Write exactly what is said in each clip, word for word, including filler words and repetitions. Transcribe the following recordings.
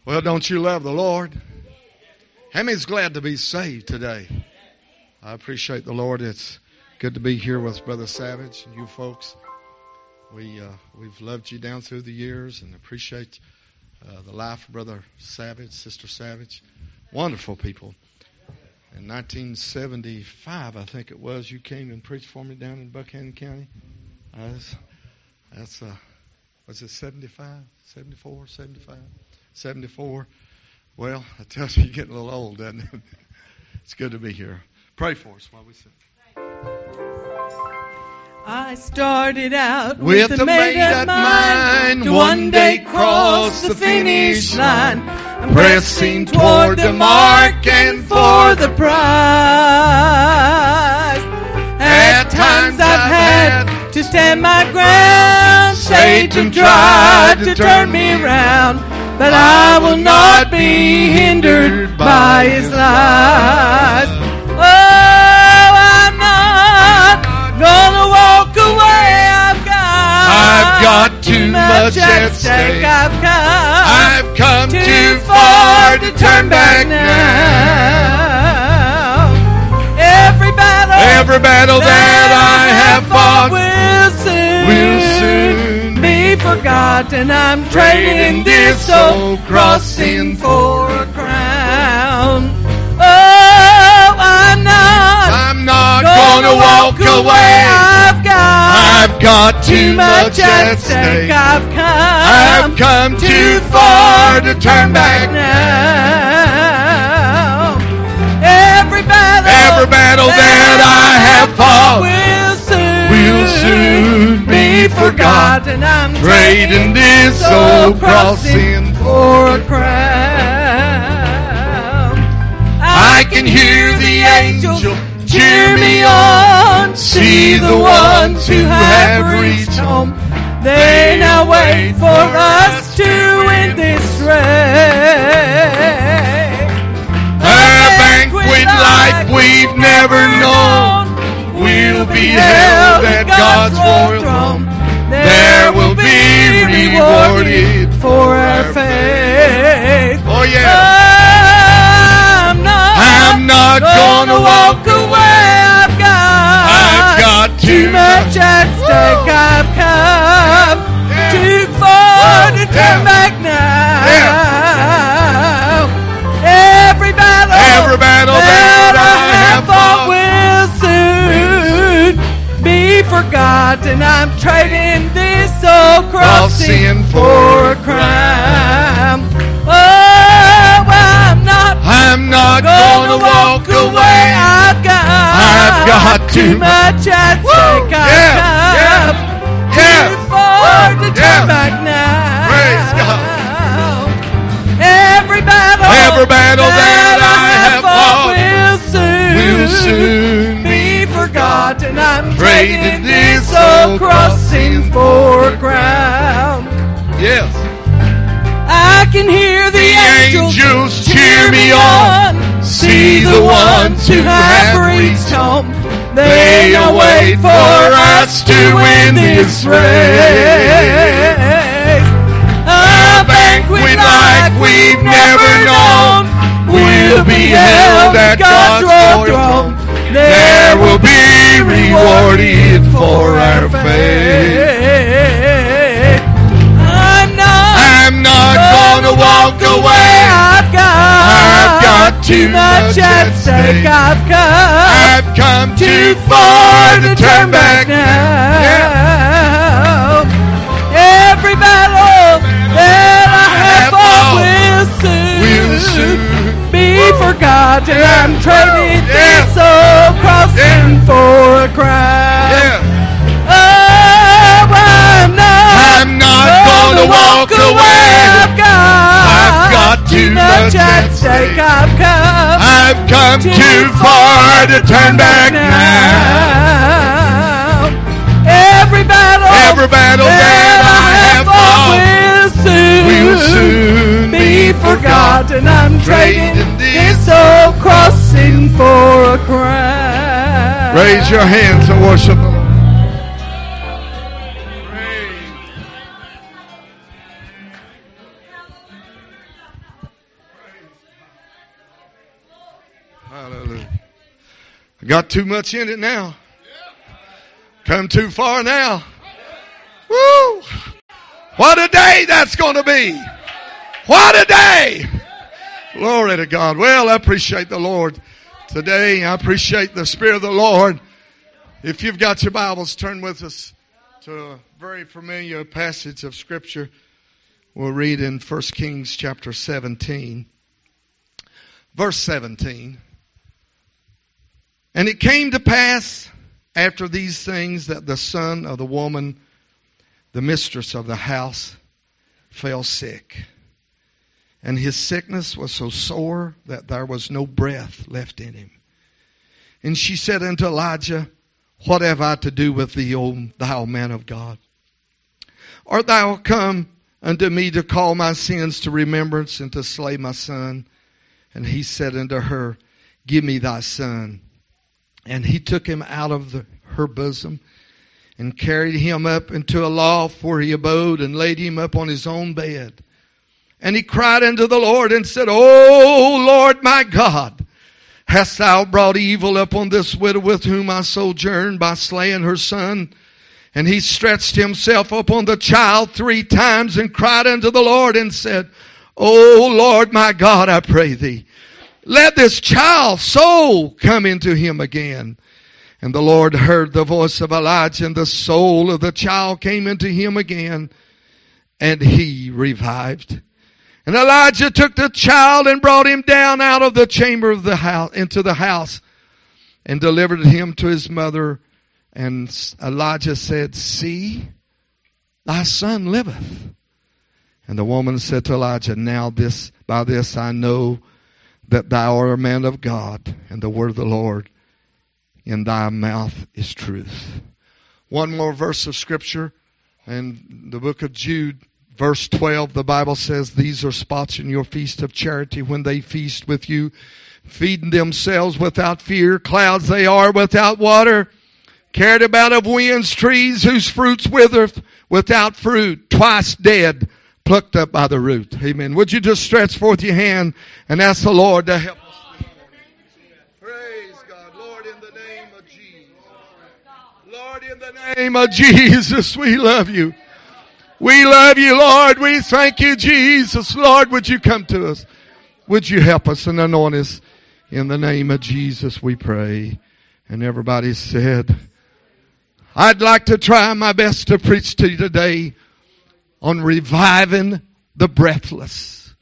Well, don't you love the Lord? How many's glad to be saved today? I appreciate the Lord. It's good to be here with Brother Savage and you folks. We, uh, we've loved you down through the years and appreciate uh, the life of Brother Savage, Sister Savage. Wonderful people. In nineteen seventy-five, I think it was, you came and preached for me down in Buchanan County. Uh, that's, that's uh, was it seventy-five, seventy-four, seventy-five, seventy-four? Well, I tell you, you're getting a little old, doesn't it? It's good to be here. Pray for us while we sing. I started out with, with a made-up mind, to one day cross the finish line. I'm pressing toward the mark and for the prize. At times I've had to stand my ground. Satan tried to turn me around, but I will not be hindered by his lies. Oh, I'm not gonna walk away. I've got, I've got too much at stake. I've come, I've come too, too far far to turn back now. Every battle, Every battle that I have fought will soon, will soon be forgotten. I'm trading this old crossing for a crown. Oh, I'm not, I'm not gonna, gonna walk away. I've got, I've got too much at stake. I've come, I've come too far to turn back now. Every battle, Every battle that I have fought will soon, will soon be forgotten. I'm Trading this old crossing for a crown. I can hear the angel cheer me on. See the ones who have reached home. They now wait for us to win this race. A banquet like we've never known will be held at God's royal throne. There will be rewarded for our faith. Oh yeah. I'm not, I'm not gonna walk away. I've got, I've got too much at stake. I've come too far to turn back now. Every battle, Every battle that I have fought will soon be forgotten. I'm trading this old crossing for a crown. Oh, I'm not, I'm not gonna walk away. I've got, I've got too much at stake. I've Yeah, come yeah, too far to turn yeah. back now. Praise God. Every battle, Every battle that I have fought will soon, will soon be forgotten. I'm trading trading this this old old crossing for a crown. Yes. I can hear the, The angels, angels cheer me on. See the ones who have reached home. They await for us to win this race. A banquet like we've never known will be held at God's royal throne. There will be rewarded for our faith. I'm not, I'm not gonna walk away. I've got, I've got too much much at at stake. stake. I've come, I've come too too far to turn back now. now. Every battle that I have fought will soon, Will soon be forgotten. I'm trading Yeah. this old crossing Yeah. for a crown. Yeah. Oh, I'm not, I'm not gonna walk away. I've got, I've got too much at at stake. stake. I've come, I've come too far to turn back now. Every battle, Every battle that I have fought will soon, will soon be be forgotten. I'm trading Trading this this old crossing for a crown. Raise your hands and worship the Lord. Hallelujah. I got too much in it now. Come too far now. Woo! What a day that's going to be. What a day. Glory to God. Well, I appreciate the Lord today. I appreciate the Spirit of the Lord. If you've got your Bibles, turn with us to a very familiar passage of Scripture. We'll read in First Kings chapter seventeen. Verse seventeen. And it came to pass after these things that the son of the woman, the mistress of the house, fell sick. And his sickness was so sore that there was no breath left in him. And she said unto Elijah, What have I to do with thee, O thou man of God? Art thou come unto me to call my sins to remembrance and to slay my son? And he said unto her, Give me thy son. And he took him out of the, her bosom and carried him up into a loft where he abode and laid him up on his own bed. And he cried unto the Lord and said, O Lord my God, hast thou brought evil upon this widow with whom I sojourn by slaying her son? And he stretched himself upon the child three times and cried unto the Lord and said, O Lord my God, I pray thee, let this child's soul come into him again. And the Lord heard the voice of Elijah, and the soul of the child came into him again, and he revived. And Elijah took the child and brought him down out of the chamber of the house into the house, and delivered him to his mother. And Elijah said, See, thy son liveth. And the woman said to Elijah, Now this by this I know that thou art a man of God, and the word of the Lord in thy mouth is truth. One more verse of Scripture. In the book of Jude, verse twelve, the Bible says, These are spots in your feast of charity when they feast with you, feeding themselves without fear. Clouds they are without water, carried about of winds, trees whose fruits withereth without fruit, twice dead, plucked up by the root. Amen. Would you just stretch forth your hand and ask the Lord to help us this morning? Praise God. Lord, in the name of Jesus. Lord, in the name of Jesus, we love you. We love you, Lord. We thank you, Jesus. Lord, would you come to us? Would you help us and anoint us? In the name of Jesus, we pray. And everybody said, I'd like to try my best to preach to you today on reviving the breathless.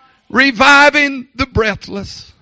Reviving the breathless.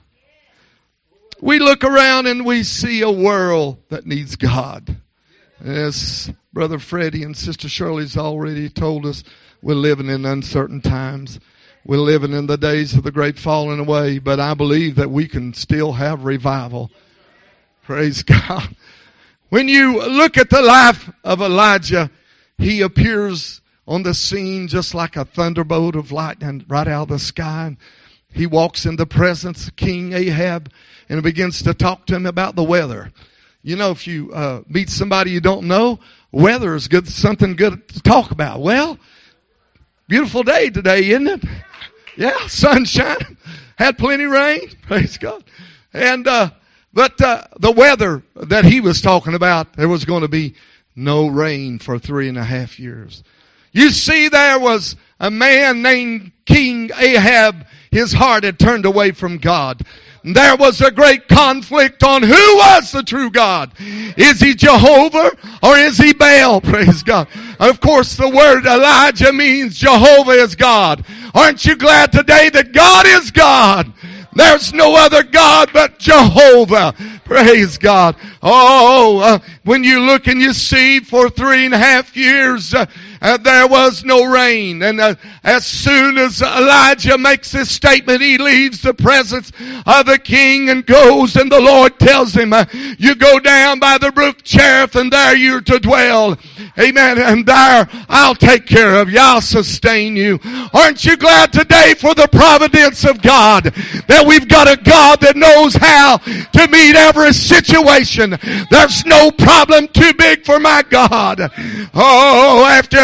We look around and we see a world that needs God. As Brother Freddie and Sister Shirley's already told us, we're living in uncertain times. We're living in the days of the great falling away, but I believe that we can still have revival. Praise God. When you look at the life of Elijah, he appears on the scene just like a thunderbolt of lightning right out of the sky. He walks in the presence of King Ahab and begins to talk to him about the weather. You know, if you uh, meet somebody you don't know, weather is good, something good to talk about. Well, beautiful day today, isn't it? Yeah, sunshine. Had plenty of rain. Praise God. And uh, but uh, the weather that he was talking about, there was going to be no rain for three and a half years. You see, there was a man named King Ahab. His heart had turned away from God. There was a great conflict on who was the true God. Is he Jehovah or is he Baal? Praise God. Of course, the word Elijah means Jehovah is God. Aren't you glad today that God is God? There's no other God but Jehovah. Praise God. Oh, uh, when you look and you see for three and a half years, uh, Uh, there was no rain. And uh, as soon as Elijah makes this statement, he leaves the presence of the king and goes, and the Lord tells him, uh, you go down by the brook Cherith, and there you're to dwell. Amen. And there I'll take care of you. I'll sustain you. Aren't you glad today for the providence of God, that we've got a God that knows how to meet every situation? There's no problem too big for my God. Oh, after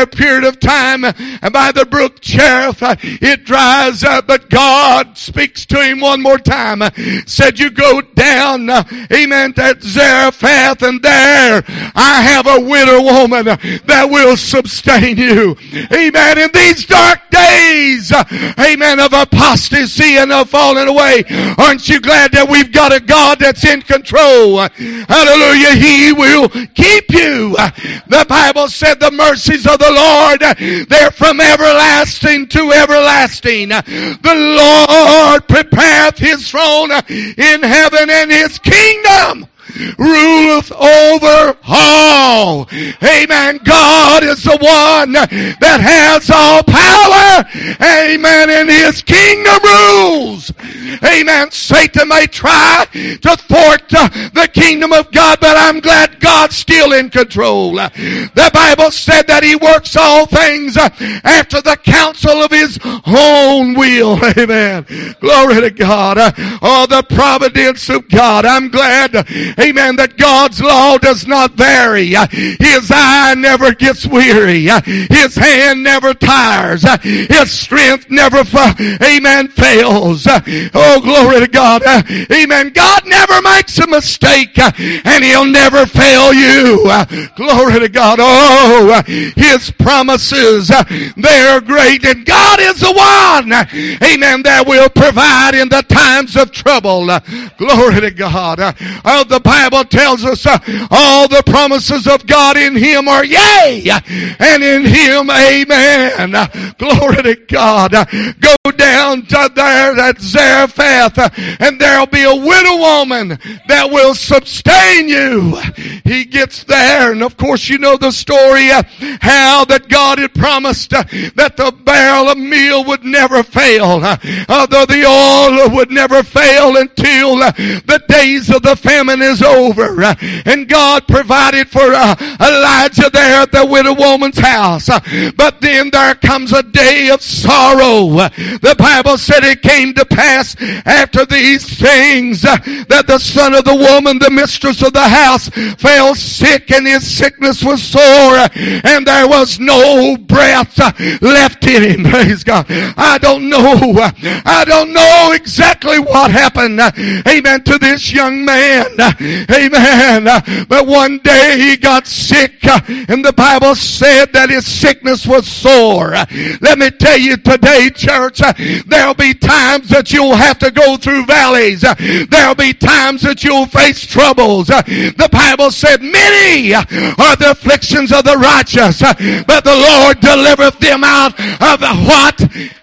a period of time, and by the brook Cherith, it dries up. But God speaks to him one more time. Said, you go down, amen, to Zarephath, and there I have a widow woman that will sustain you. Amen. In these dark days, amen, of apostasy and of falling away, aren't you glad that we've got a God that's in control? Hallelujah. He will keep you. The Bible said the mercies of the Lord, they're from everlasting to everlasting. The Lord prepareth his throne in heaven, and his kingdom ruleth over all. Amen. God is the one that has all power. Amen. And his kingdom rules. Amen. Satan may try to thwart the kingdom of God, but I'm glad God's still in control. The Bible said that he works all things after the counsel of his own will. Amen. Glory to God. Oh, the providence of God. I'm glad, amen, that God's law does not vary. His eye never gets weary. His hand never tires. His strength never, amen, fails. Oh, glory to God. Amen. God never makes a mistake, and he'll never fail you. Glory to God. Oh, his promises, they're great, and God is the one, amen, that will provide in the times of trouble. Glory to God. Oh, the Bible tells us uh, all the promises of God in him are yea, and in him amen. Uh, glory to God. Uh, go down to there at Zarephath, uh, and there'll be a widow woman that will sustain you. He gets there, and of course you know the story, uh, how that God had promised uh, that the barrel of meal would never fail, uh, although the oil would never fail until uh, the days of the famine is over. Uh, and God provided for uh, Elijah there at the widow woman's house. Uh, but then there comes a day of sorrow. Uh, the Bible said it came to pass after these things uh, that the son of the woman, the mistress of the house, fell sick, and his sickness was sore, uh, and there was no breath uh, left in him. Praise God. I don't know. Uh, I don't know exactly what happened, uh, amen, to this young man. Uh, amen. Uh, but one day he got sick, uh, and the Bible said that his sickness was sore. Uh, let me tell you today, church, uh, there'll be times that you'll have to go through valleys. Uh, there'll be times that you'll face troubles. Uh, the Bible said many uh, are the afflictions of the righteous, uh, but the Lord delivereth them out of the what?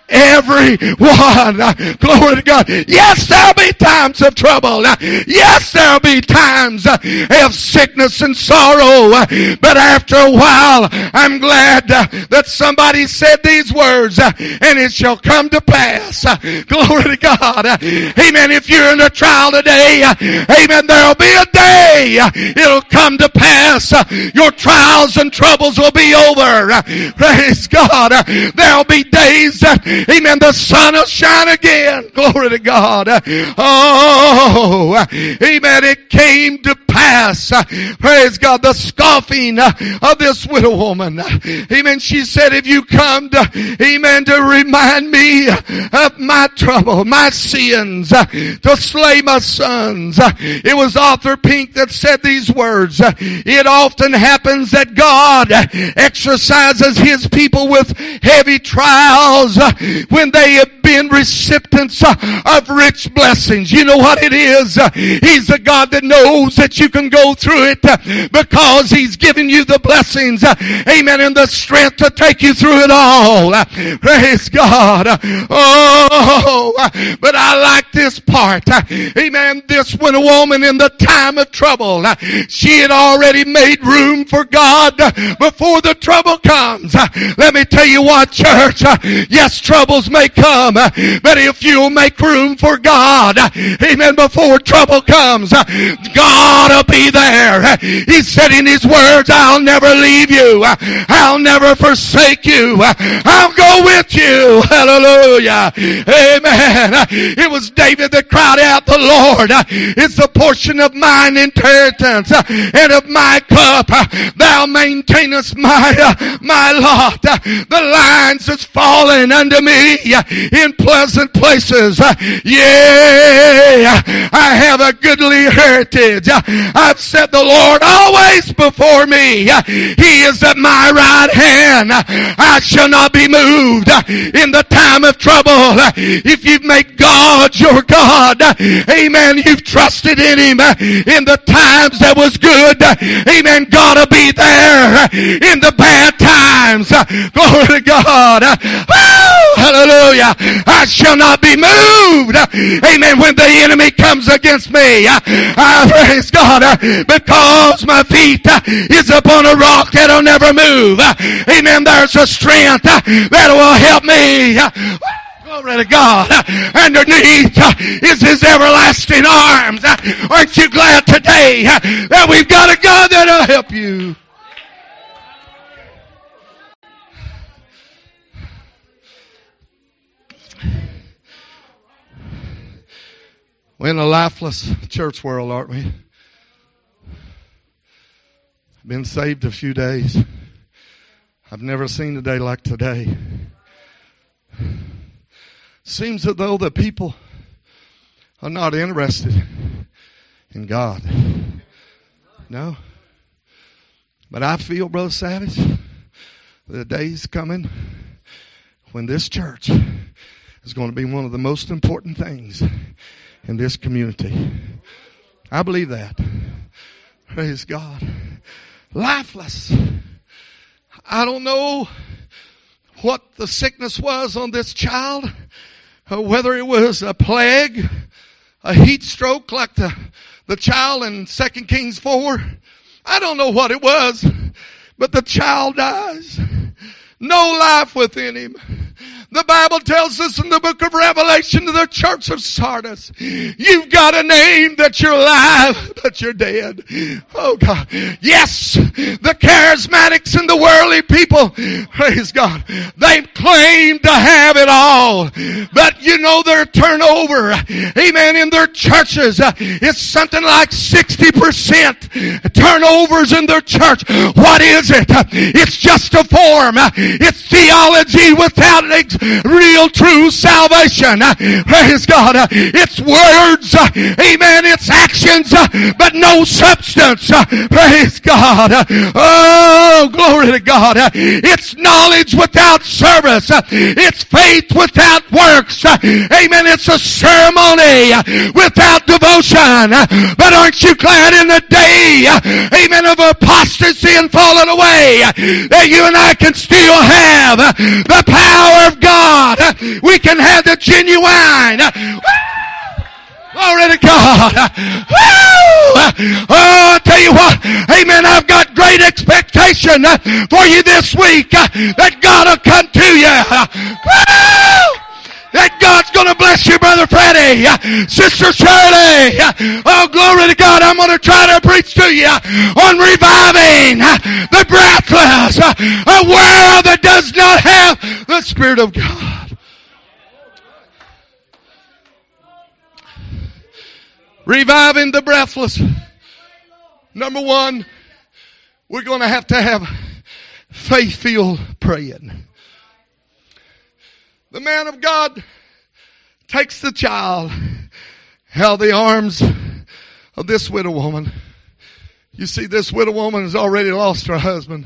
Everyone. Uh, glory to God. Yes, there'll be times of trouble. Uh, yes, there'll be times uh, of sickness and sorrow. Uh, but after a while, I'm glad uh, that somebody said these words, uh, and it shall come to pass. Uh, glory to God. Uh, amen. If you're in a trial today, uh, amen, there'll be a day. Uh, it'll come to pass. Uh, your trials and troubles will be over. Uh, praise God. Uh, there'll be days that uh, amen, the sun will shine again. Glory to God. Oh, amen, it came to pass. Praise God, the scoffing of this widow woman. Amen, she said, if you come to, amen, to remind me of my trouble, my sins, to slay my sons. It was Arthur Pink that said these words. It often happens that God exercises his people with heavy trials when they have been recipients of rich blessings. You know what it is? He's the God that knows that you can go through it because he's given you the blessings, amen, and the strength to take you through it all. Praise God. Oh, but I like this part. Amen. This when a woman in the time of trouble, she had already made room for God before the trouble comes. Let me tell you what, church. Yes, troubles may come, But if you'll make room for God, amen, before trouble comes, God will be there. He said in His words, I'll never leave you. I'll never forsake you. I'll go with you. Hallelujah. Amen. It was David that cried out, the Lord is the portion of mine inheritance and of my cup. Thou maintainest my, my lot. The lines is falling unto me in pleasant places. Yea, I have a goodly heritage. I've set the Lord always before me. He is at my right hand. I shall not be moved in the time of trouble. If you make God your God, amen, you've trusted in Him in the times that was good. Amen, God will be there in the bad times. Glory to God. Woo! Hallelujah. I shall not be moved. Amen. When the enemy comes against me, I praise God because my feet is upon a rock that'll never move. Amen. There's a strength that will help me. Glory to God. Underneath is His everlasting arms. Aren't you glad today that we've got a God that'll help you? We're in a lifeless church world, aren't we? Been saved a few days. I've never seen a day like today. Seems as though the people are not interested in God. No. But I feel, Brother Savage, the day's coming when this church is going to be one of the most important things in this community. I believe that. Praise God. Lifeless. I don't know what the sickness was on this child, or whether it was a plague, a heat stroke like the, the child in Second Kings four. I don't know what it was, but the child dies. No life within him. The Bible tells us in the book of Revelation to the church of Sardis, you've got a name that you're alive, but you're dead. Oh God. Yes, the charismatics and the worldly people, praise God, they claim to have it all. But you know their turnover, amen, in their churches is something like sixty percent turnovers in their church. What is it? It's just a form. It's theology without ex- real true salvation. Praise God. It's words, amen, it's actions, but no substance. Praise God. Oh, glory to God. It's knowledge without service. It's faith without works. Amen. It's a ceremony without devotion. But aren't you glad in the day, amen, of apostasy and falling away, that you and I can still have the power of God. We can have the genuine. Glory to God. Oh, I tell you what. Amen. I've got great expectation for you this week that God will come to you. That God's going to bless you, Brother Freddie, Sister Shirley. Oh, glory to God. I'm going to try to preach to you on reviving the breathless, a world that does not have the Spirit of God. Reviving the breathless. Number one, we're going to have to have faith-filled praying. The man of God takes the child out of the arms of this widow woman. You see, this widow woman has already lost her husband.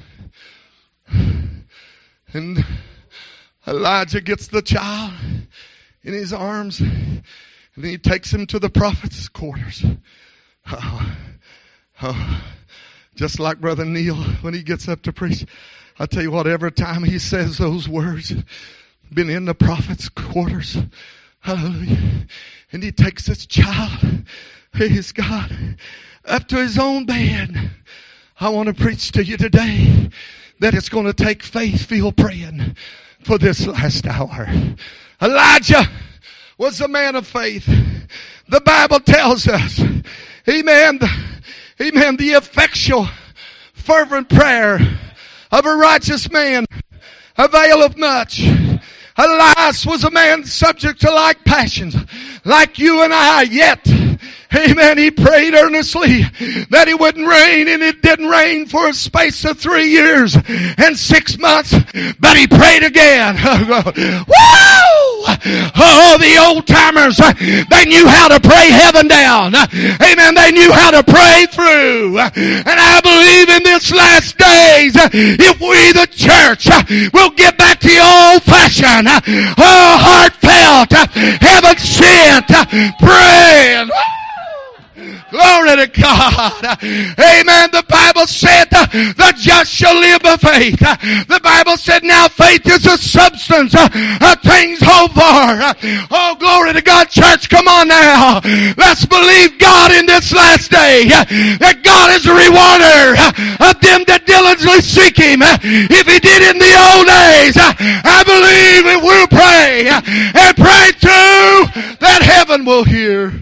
And Elijah gets the child in his arms, and then he takes him to the prophet's quarters. Oh, oh, just like Brother Neil when he gets up to preach. I tell you what, every time he says those words, been in the prophet's quarters. Hallelujah. And he takes this child, praise God, up to his own bed. I want to preach to you today that it's going to take faith-filled praying for this last hour. Elijah was a man of faith. The Bible tells us, amen, amen, the effectual, fervent prayer of a righteous man availeth much. Elias was a man subject to like passions, like you and I, yet, amen, he prayed earnestly that it wouldn't rain, and it didn't rain for a space of three years and six months, but he prayed again. Woo! Oh, the old timers, they knew how to pray heaven down. Amen, they knew how to pray through. And I believe in this last days, if we, the church, will get back to the old fashioned, oh, heartfelt, heaven sent, praying. Glory to God. Amen. The Bible said the just shall live by faith. The Bible said now faith is a substance of things hoped for. Oh, glory to God. Church, come on now. Let's believe God in this last day. That God is a rewarder of them that diligently seek Him. If He did in the old days, I believe if we'll pray and pray too, that heaven will hear.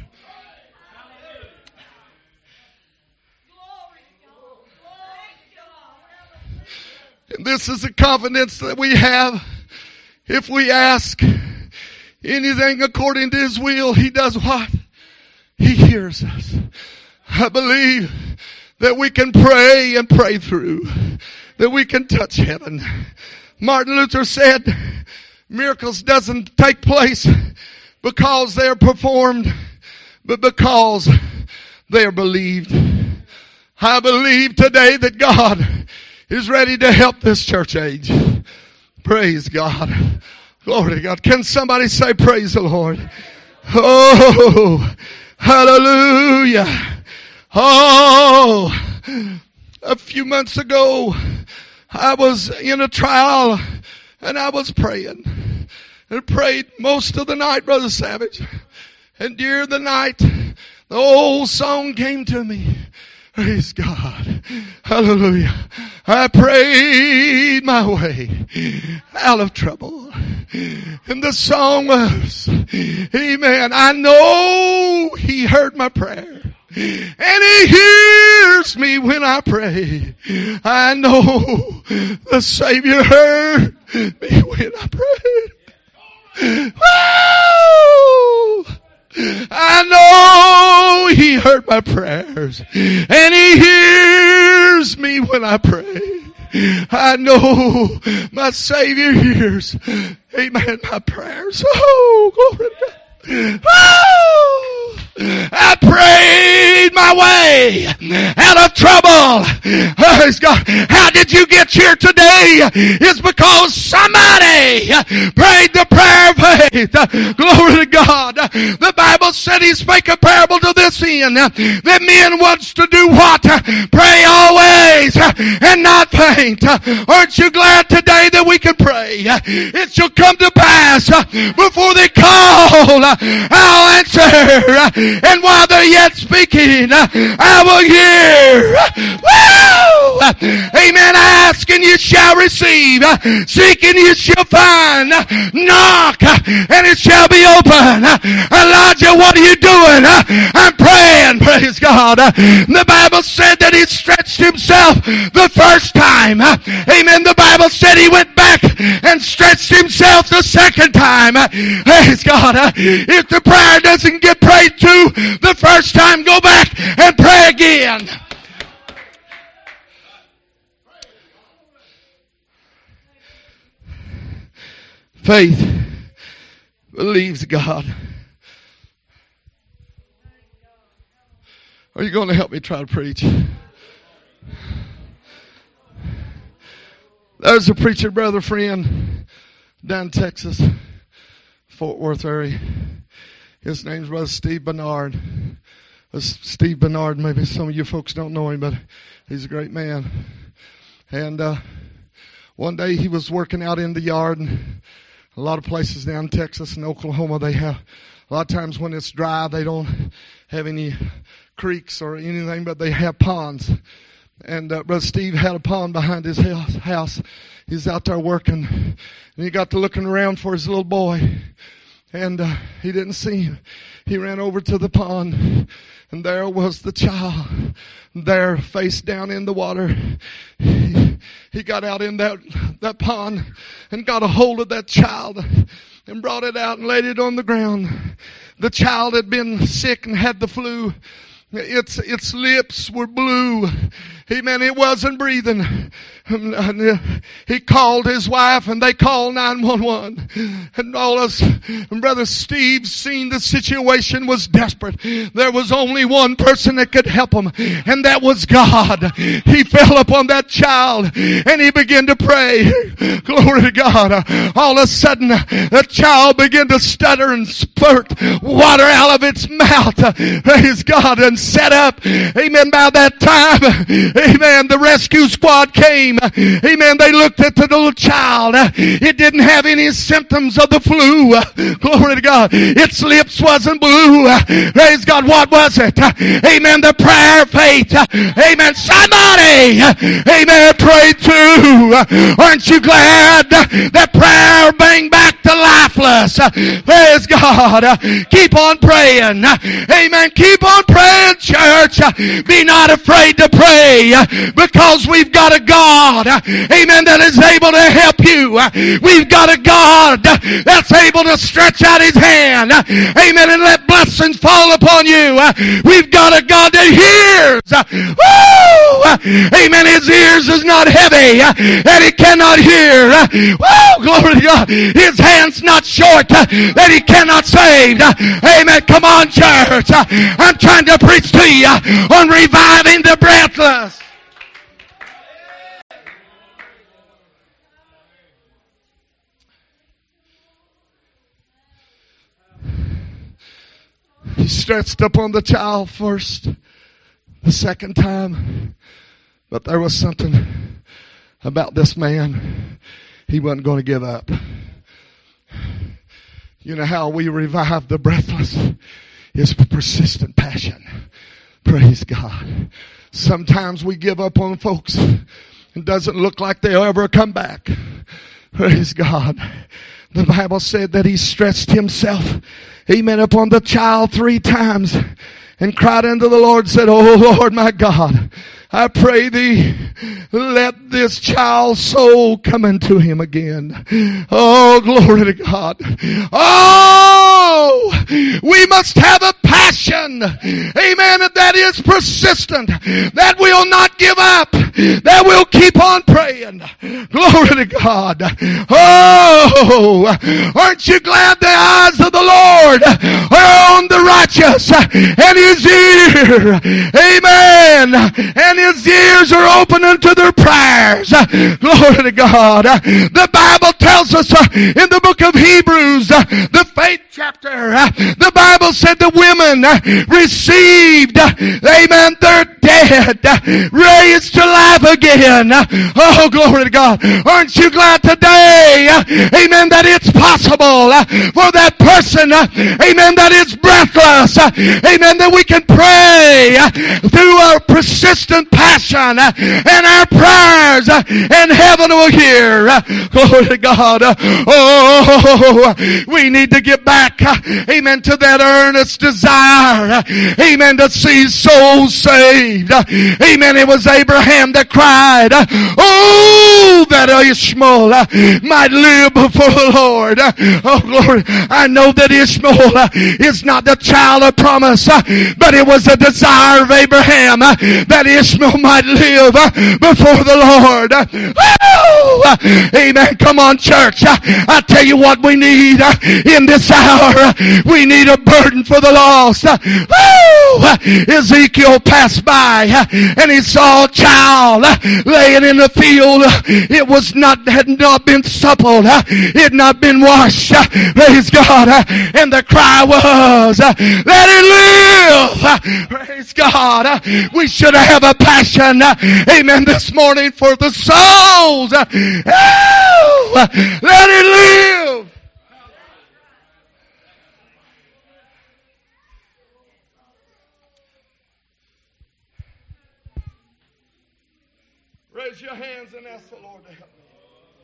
And this is the confidence that we have. If we ask anything according to His will, He does what? He hears us. I believe that we can pray and pray through, that we can touch heaven. Martin Luther said, miracles doesn't take place because they are performed, but because they are believed. I believe today that God is ready to help this church age. Praise God. Glory to God. Can somebody say praise the Lord? Oh, hallelujah. Oh, a few months ago, I was in a trial and I was praying. And prayed most of the night, Brother Savage. And during the night, the old song came to me. Praise God. Hallelujah. I prayed my way out of trouble. And the song was, amen, I know He heard my prayer. And He hears me when I pray. I know the Savior heard me when I prayed. Oh! I know He heard my prayers, and He hears me when I pray. I know my Savior hears, amen, my prayers. Oh, glory to God. Oh! I prayed my way out of trouble. Praise God. How did you get here today? It's because somebody prayed the prayer of faith. Glory to God. The Bible said He spake a parable to this end, that men wants to do what? Pray always and not faint. Aren't you glad today that we can pray? It shall come to pass before they call, I'll answer. And while they're yet speaking, I will hear. Woo! Amen. Ask and you shall receive. Seek and you shall find. Knock and it shall be open. Elijah, what are you doing? I'm praying. Praise God. The Bible said that he stretched himself the first time. Amen. The Bible said he went back and stretched himself the second time. Praise God. If the prayer doesn't get prayed to the first time, go back and pray again. Faith believes God. Are you going to help me try to preach? There's a preacher, brother, friend, down in Texas, Fort Worth area. His name's Brother Steve Bernard. Steve Bernard, maybe some of you folks don't know him, but he's a great man. And uh, one day he was working out in the yard. And a lot of places down in Texas and Oklahoma, they have, a lot of times when it's dry, they don't have any creeks or anything, but they have ponds. And uh, Brother Steve had a pond behind his house. he's out there working, and he got to looking around for his little boy, and uh, he didn't see him. He ran over to the pond, and there was the child, there face down in the water. He, he got out in that, that pond and got a hold of that child and brought it out and laid it on the ground. The child had been sick and had the flu. Its its lips were blue. Amen. It wasn't breathing. He called his wife and they called nine one one. And all us, and Brother Steve seen the situation was desperate. There was only one person that could help him, and that was God. He fell upon that child and he began to pray. Glory to God. All of a sudden, the child began to stutter and spurt water out of its mouth. Praise God. And set up. Amen. By that time, amen, the rescue squad came. Amen. They looked at the little child. It didn't have any symptoms of the flu. Glory to God. Its lips wasn't blue. Praise God. What was it? Amen. The prayer of faith. Amen. Somebody, amen, pray too. Aren't you glad that prayer bring back to lifeless? Praise God. Keep on praying. Amen. Keep on praying, church. Be not afraid to pray, because we've got a God, amen, that is able to help you. We've got a God that's able to stretch out his hand, amen, and let blessings fall upon you. We've got a God that hears. Woo! Amen. His ears is not heavy that he cannot hear. Woo! Glory to God. His hand's not short that he cannot save. Amen. Come on, church. I'm trying to preach to you on reviving the breathless. He stretched upon the child first, the second time, but there was something about this man. He wasn't going to give up. You know how we revive the breathless? Is persistent passion. Praise God. Sometimes we give up on folks. It doesn't look like they'll ever come back. Praise God. The Bible said that he stretched himself, amen, upon the child three times and cried unto the Lord, said, "Oh Lord my God, I pray thee, let this child's soul come into him again." Oh, glory to God. Oh, we must have a passion, amen, that is persistent, that will not give up, that will keep on praying. Glory to God. Oh, aren't you glad the eyes of the Lord are on the righteous, and his ear, amen, and his ears are open unto their prayers. Glory to God. The Bible tells us in the book of Hebrews, the faith chapter, the Bible said the women received, amen, their dead raised to life again. Oh, glory to God. Aren't you glad today, amen, that it's possible for that person, amen, that is breathless, amen, that we can pray through our persistent passion and our prayers, and heaven will hear. Glory to God. Oh, we need to get back, amen, to that earnest desire, amen, to see souls saved. Amen. It was Abraham that cried, "Oh, that Ishmael might live before the Lord." Oh, glory. I know that Ishmael is not the child of promise, but it was a desire of Abraham that Ishmael might live before the Lord. Oh, amen. Come on, church. I tell you what we need in this hour. We need a burden for the lost. Oh, Ezekiel passed by and he saw a child laying in the field. It was not, had not been suppled. It had not been washed. Praise God. And the cry was, "Let it live." Praise God. We should have a passion, amen, this morning for the souls. Oh, let it live. Raise your hands and ask the Lord to help me.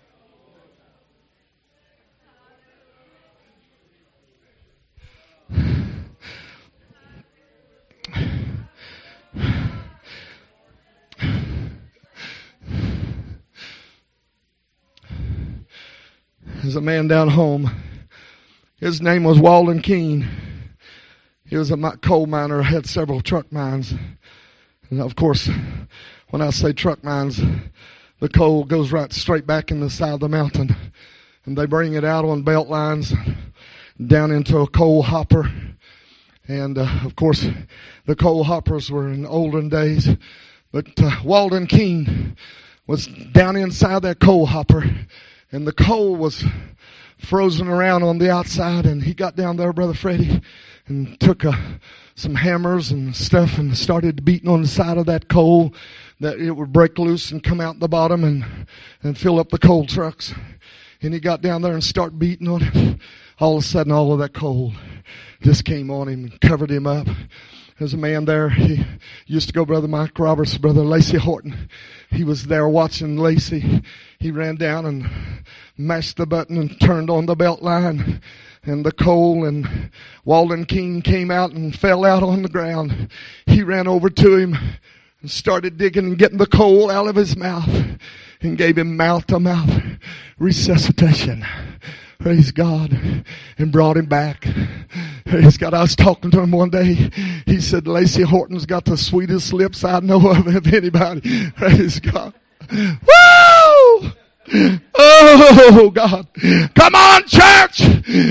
There's a man down home. His name was Walden Keene. He was a coal miner, had several truck mines. And of course, when I say truck mines, the coal goes right straight back in the side of the mountain. And they bring it out on belt lines down into a coal hopper. And uh, of course, the coal hoppers were in olden days. But uh, Walden Keene was down inside that coal hopper. And the coal was frozen around on the outside. And he got down there, Brother Freddie, and took uh, some hammers and stuff and started beating on the side of that coal that it would break loose and come out the bottom and, and fill up the coal trucks. And he got down there and started beating on it. All of a sudden, all of that coal just came on him and covered him up. There's a man there. He used to go, Brother Mike Roberts, Brother Lacey Horton. He was there watching Lacey. He ran down and mashed the button and turned on the belt line. And the coal and Walden Keene came out and fell out on the ground. He ran over to him and started digging and getting the coal out of his mouth and gave him mouth-to-mouth resuscitation. Praise God. And brought him back. Praise God. I was talking to him one day. He said, Lacey Horton's got the sweetest lips I know of of anybody. Praise God. Woo! Oh, God. Come on, church.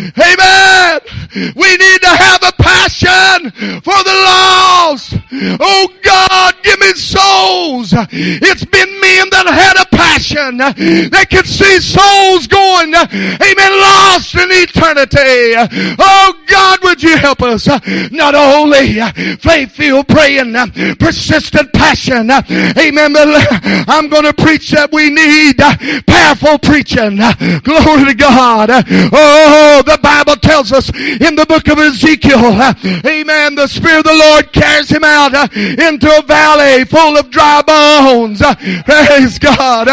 Amen. We need to have a passion for the lost. Oh, God, give me souls. It's been men that had a passion. They could see souls going, amen, lost in eternity. Oh, God, would you help us? Not only faith-filled praying, persistent passion. Amen. I'm going to preach that we need powerful preaching. Glory to God. Oh, the Bible tells us in the book of Ezekiel, amen, the Spirit of the Lord carries him out into a valley full of dry bones. Praise God.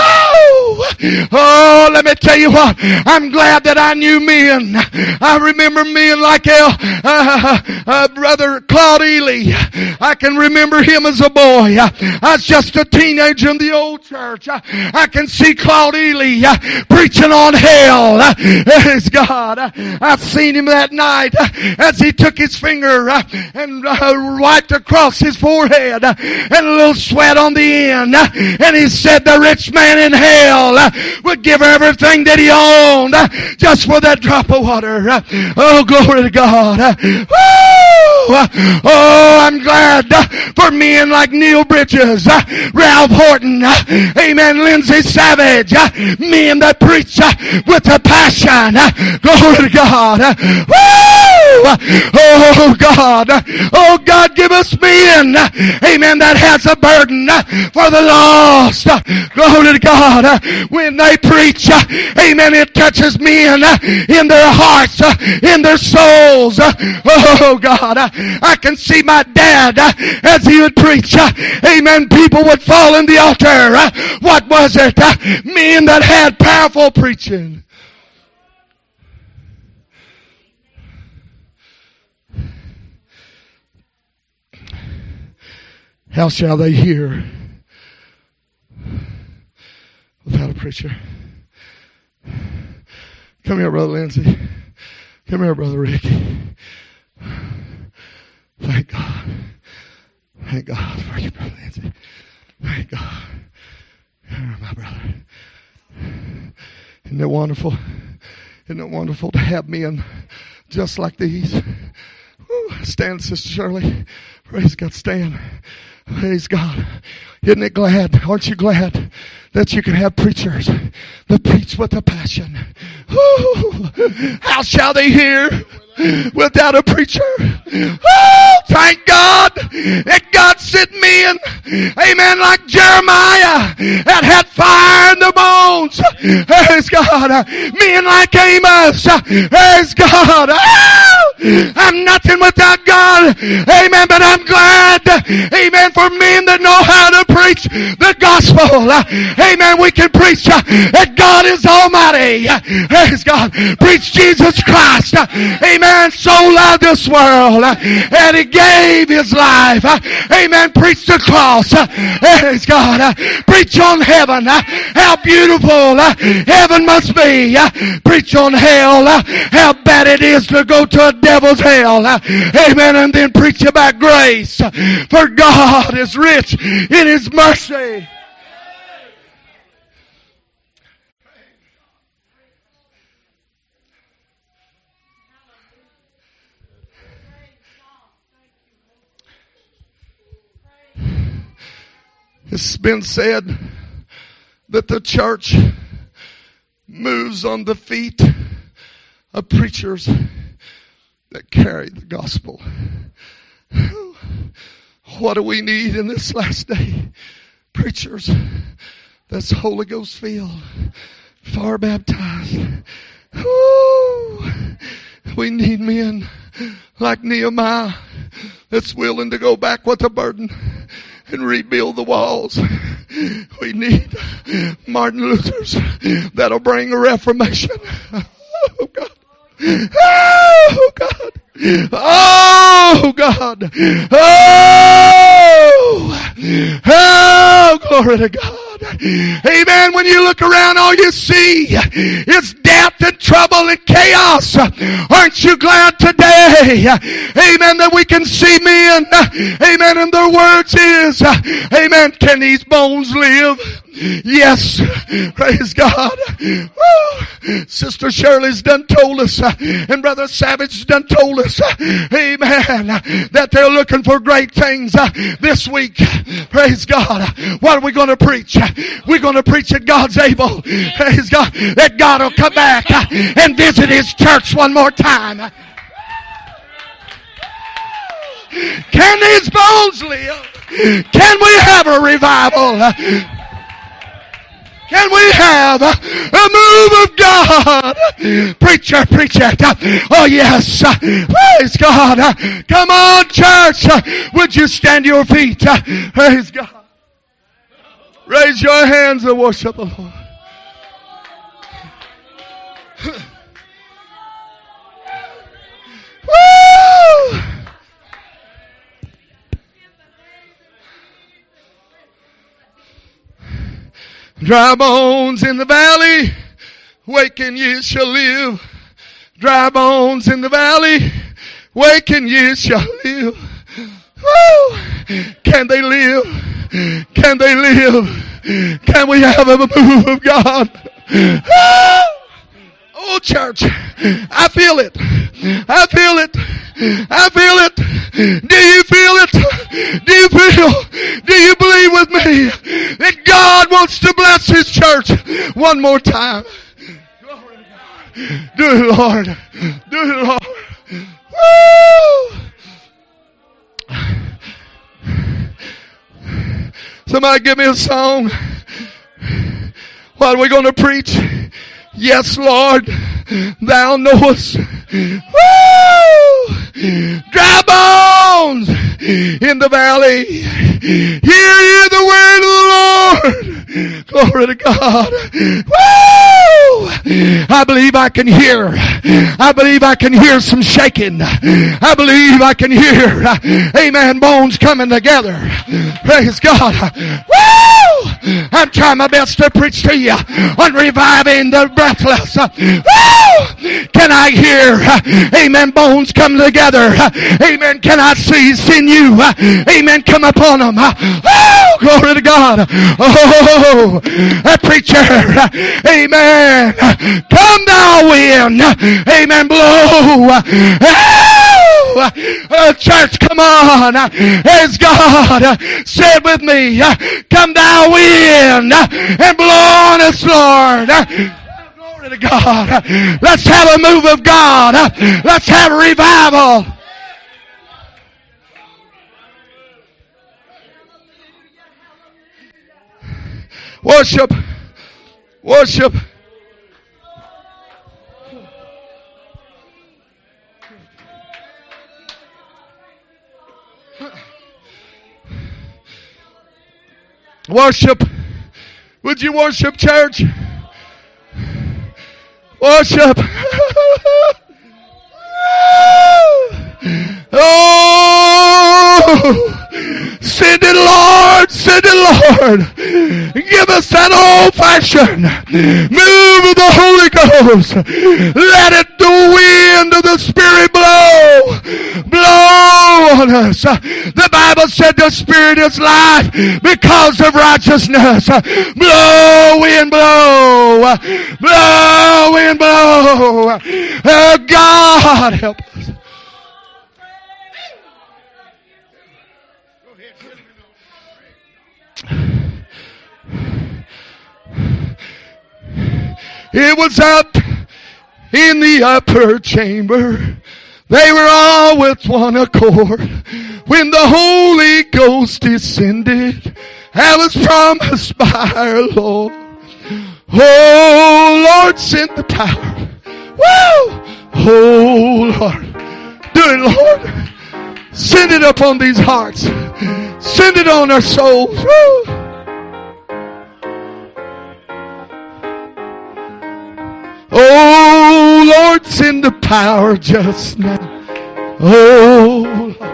Oh, oh, let me tell you what. I'm glad that I knew men. I remember men like uh, uh, uh, Brother Claude Ely. I can remember him as a boy. I was just a teenager in the old church. I, I can see Claude Ely uh, preaching on hell. Uh, praise God. Uh, I've seen him that night uh, as he took his finger uh, and uh, wiped across his forehead uh, and a little sweat on the end. Uh, and he said the rich man in hell uh, would give everything that he owned uh, just for that drop of water. Uh, oh, glory to God. Uh, woo! Uh, oh, I'm glad uh, for men like Neil Bridges, uh, Ralph Horton, uh, amen, Lindsay Savage, uh, men that preach uh, with a passion. Uh, glory to God. Uh, woo! Oh, God. Uh, oh, God, give us men, uh, amen, that has a burden uh, for the lost. Uh, glory to God. Uh, when they preach, uh, amen, it touches men uh, in their hearts, uh, in their souls. Uh, oh, God. Uh, I can see my dad uh, as he would preach. Uh, amen. People would fall in the altar. Uh, what was it? Uh, men that had powerful preaching. How shall they hear without a preacher? Come here, Brother Lindsay. Come here, Brother Ricky. Thank God. Thank God for you, Brother Lindsay. Thank God. You're my brother. Isn't it wonderful? Isn't it wonderful to have men just like these? Woo. Stand, Sister Shirley. Praise God. Stand. Praise God. Isn't it glad? Aren't you glad that you can have preachers that preach with a passion? Woo. How shall they hear without a preacher? Oh, thank God that God sent men, amen, like Jeremiah that had fire in the bones. Praise God. Men like Amos. Praise God. Oh, I'm nothing without God. Amen. But I'm glad, amen, for men that know how to preach the gospel. Amen. We can preach that God is almighty. Praise God. Preach Jesus Christ. Amen. So loved this world. And He gave His life. Amen. Preach the cross. Praise God. Preach on heaven. How beautiful heaven must be. Preach on hell. How bad it is to go to a devil's hell. Amen. And then preach about grace. For God is rich in His mercy. It's been said that the church moves on the feet of preachers that carry the gospel. What do we need in this last day? Preachers that's Holy Ghost filled, fire baptized. Woo! We need men like Nehemiah that's willing to go back with a burden and rebuild the walls. We need Martin Luther's that'll bring a reformation. Oh God. Oh God. Oh God. Oh. Oh, glory to God. Amen. When you look around, all you see is death and trouble and chaos. Aren't you glad today, amen, that we can see men, amen, and their words is, amen, can these bones live? Yes. Praise God. Woo. Sister Shirley's done told us, and Brother Savage done told us, amen, that they're looking for great things this week. Praise God. What are we going to preach? We're going to preach that God's able. Praise God. That God will come back and visit His church one more time. Can these bones live? Can we have a revival? Can we have a move of God? Preacher, preach it. Oh yes. Praise God. Come on, church. Would you stand to your feet? Praise God. Raise your hands and worship the Lord. Woo! Dry bones in the valley, waken ye shall live. Dry bones in the valley, waken ye shall live. Woo! Can they live? Can they live? Can we have a move of God? Oh, church, I feel it. I feel it. I feel it. Do you feel it? Do you feel? Do you believe with me that God wants to bless His church one more time? Do it, Lord. Do it, Lord. Woo! Somebody give me a song. What are we going to preach? Yes, Lord, Thou knowest. Woo! Dry bones in the valley. Hear ye the word of the Lord. Glory to God. Woo! I believe I can hear. I believe I can hear some shaking. I believe I can hear, amen, bones coming together. Praise God. Woo! I'm trying my best to preach to you on reviving the breathless. Woo! Can I hear, amen, bones come together? Amen. Can I see sinew, amen, come upon them? Oh, glory to God. Oh, a preacher, amen. Come thou wind, amen, blow. Oh, uh, church, come on. As God said with me, come thou wind and blow on us, Lord. Glory to God. Let's have a move of God. Let's have a revival. Worship. Worship. Worship. Would you worship, church? Worship. Oh, send it, Lord. Send it, Lord. Give us that old-fashioned move of the Holy Ghost. Let it, the wind of the Spirit blow. Blow on us. The Bible said the Spirit is life because of righteousness. Blow, wind, blow. Blow, wind, blow. Oh, God, help us. It was up in the upper chamber. They were all with one accord when the Holy Ghost descended as was promised by our Lord. Oh, Lord, send the power. Woo! Oh, Lord. Do it, Lord. Send it upon these hearts. Send it on our souls. Woo! Oh, Lord, send the power just now. Oh,